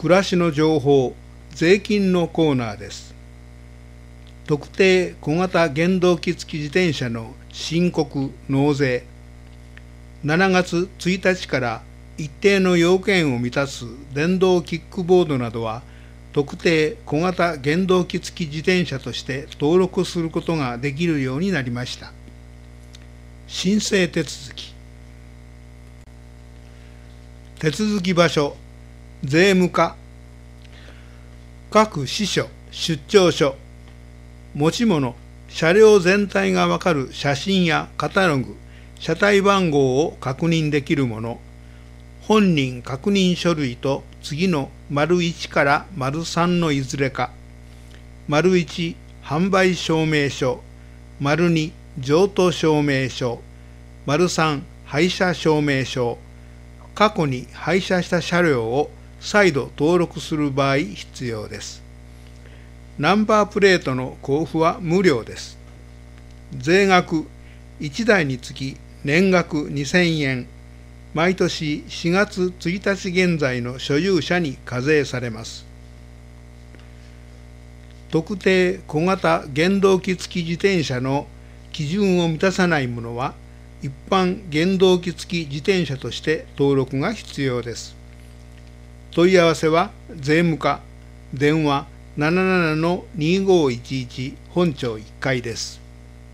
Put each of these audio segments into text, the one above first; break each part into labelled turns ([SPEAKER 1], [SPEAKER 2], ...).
[SPEAKER 1] 暮らしの情報、税金のコーナーです。特定小型原動機付き自転車の申告・納税。7月1日から一定の要件を満たす電動キックボードなどは、特定小型原動機付き自転車として登録することができるようになりました。申請手続き。手続き場所、税務課。各支所、出張所。持ち物、車両全体がわかる写真やカタログ、車体番号を確認できるもの。本人確認書類と次の①から③のいずれか。①販売証明書。②譲渡証明書。③廃車証明書。過去に廃車した車両を再度登録する場合必要です。ナンバープレートの交付は無料です。税額、1台につき年額2000円。毎年4月1日現在の所有者に課税されます。特定小型原動機付き自転車の基準を満たさないものは、一般原動機付き自転車として登録が必要です。問い合わせは税務課、電話 77-2511 本庁1階です。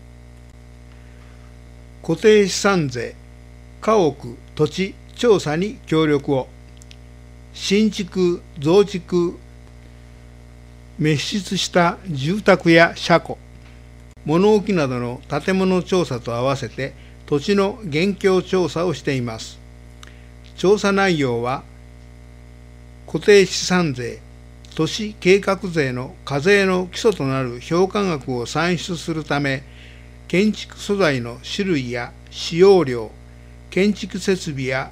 [SPEAKER 1] 固定資産税、家屋、土地、調査に協力を。新築、増築、滅失した住宅や車庫、物置などの建物調査と合わせて土地の現況調査をしています。調査内容は、固定資産税、都市計画税の課税の基礎となる評価額を算出するため、建築素材の種類や使用量、建築設備や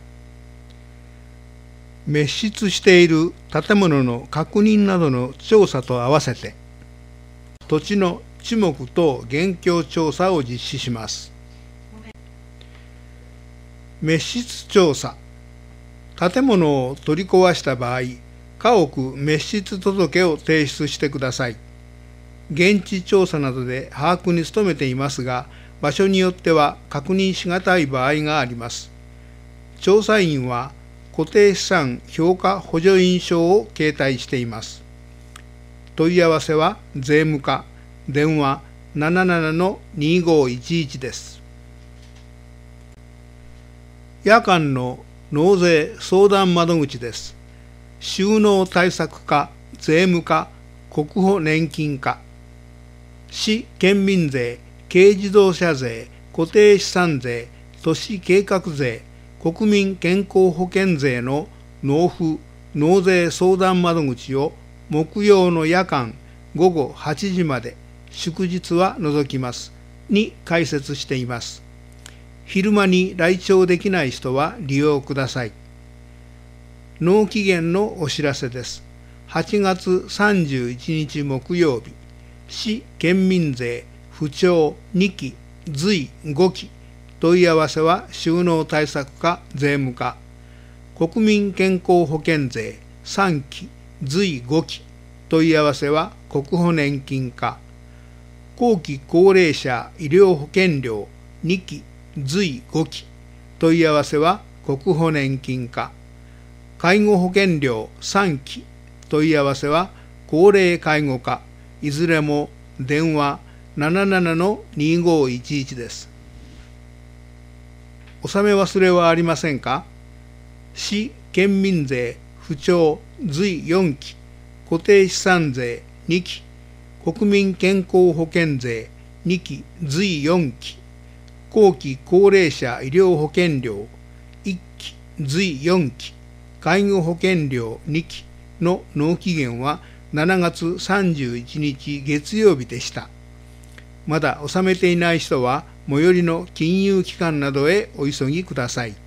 [SPEAKER 1] 滅失している建物の確認などの調査と合わせて、土地の地目等現況調査を実施します。滅失調査。建物を取り壊した場合、家屋滅失届を提出してください。現地調査などで把握に努めていますが、場所によっては確認しがたい場合があります。調査員は固定資産評価補助印証を携帯しています。問い合わせは税務課、電話 77-2511 です。夜間の納税相談窓口です。収納対策課、税務課、国保年金課。市県民税、軽自動車税、固定資産税、都市計画税、国民健康保険税の納付・納税相談窓口を木曜の夜間午後8時まで、祝日は除きます、に開設しています。昼間に来庁できない人は利用ください。納期限のお知らせです。8月31日木曜日、市県民税不調2期随5期。問い合わせは収納対策課、税務課。国民健康保険税3期随5期。問い合わせは国保年金課。後期高齢者医療保険料2期随5期。問い合わせは国保年金課。介護保険料3期。問い合わせは高齢介護課。いずれも電話 77-2511 です。納め忘れはありませんか？市県民税不調随4期、固定資産税2期、国民健康保険税2期随4期、後期高齢者医療保険料1期随4期、介護保険料2期の納期限は7月31日月曜日でした。まだ納めていない人は最寄りの金融機関などへお急ぎください。